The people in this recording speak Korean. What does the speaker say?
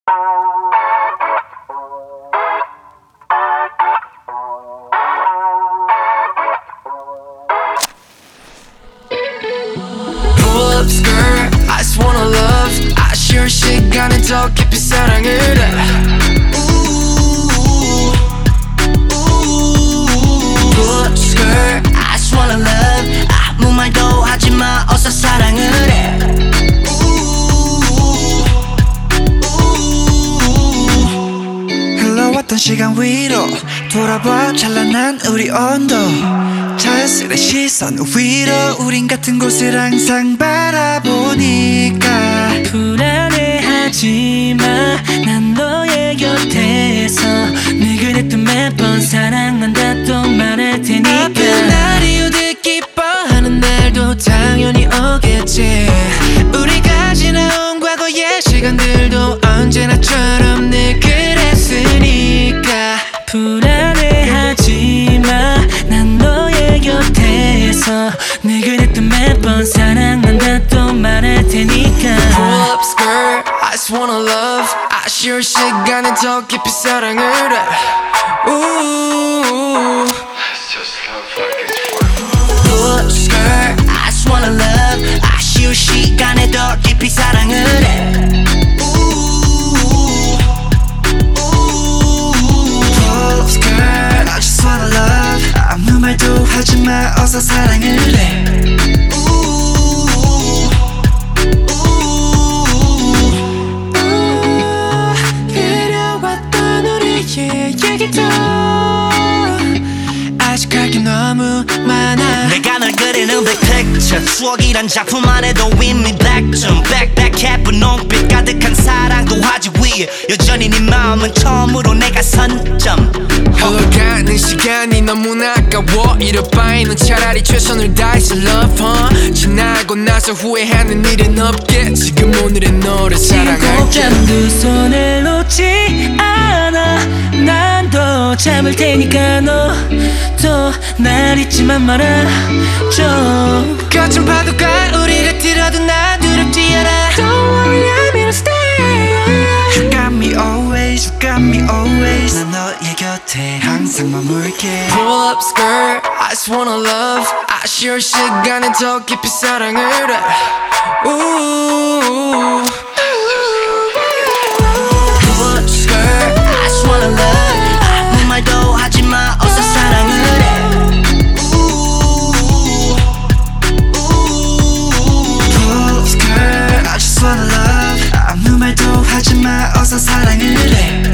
Pull up skirt, I just wanna love. 아쉬울 시간에 더 깊이 사랑을 해. Pull up skirt, I just wanna love. 아무 말도 하지마, 어서 사랑을 해. 흘러왔던 시간 위로 돌아봐 찬란한 우리 온도. 자연스레 시선 위로 우린 같은 곳을 항상 바라보니까 불안해하지마, 난 너의 곁에서 늘 그랬던 매번 사랑한다 또 말할 테니까. 아픈 날이 오듯 기뻐하는 날도 당연히 오겠지. 우리가 지나온 과거의 시간들도 언제나처럼 늘 그랬으니까. 불안해하지마, 난 너의 곁에서 늘 그랬던 매번 사랑한다 또 말할 테니까. Pull up skirt, I just wanna love. 아쉬울 시간에 더 깊이 사랑을 해. Ooh. Pull up skirt, I just wanna love. 아쉬울 시간에 더 깊이 사랑을 해. Pull up skirt, I just wanna love. 아무 말도 하지마, 어서 사랑을 해. 그려왔던 우리의 얘기도 아직 할 게 너무 많아. 내가 널 그리는 big picture, 추억이란 작품 안에도 이미 100점. 빽빽해 분홍빛 가득한 사랑도 하지 위에 여전히 네 마음은 처음으로 내가 선점. 흘러가는 시간이 너무나 아까워. 이럴 바에는 차라리 최선을 다해서 love huh? 지나고 나서 후회하는 일은 없게. 지금 오늘의 너를 사랑할게. 꼭잠 두 손을 놓지 않아. 난 더 참을 테니까 너도 날 잊지만 말아줘. 거친 파도가 우리를 들어도 난 두렵지 않아. Don't worry, I'm here to stay. You got me always, you got me always. 난 너의 곁에 항상 머물게. Pull up skirt, I just wanna love. 아쉬울 시간에 더 깊이 사랑을 해. Ooh. Pull up skirt, I just wanna love. 아무 말도 하지마, 어서 사랑을 해. Pull up skirt, I just wanna love. 아무 말도 하지마, 어서 사랑을 해.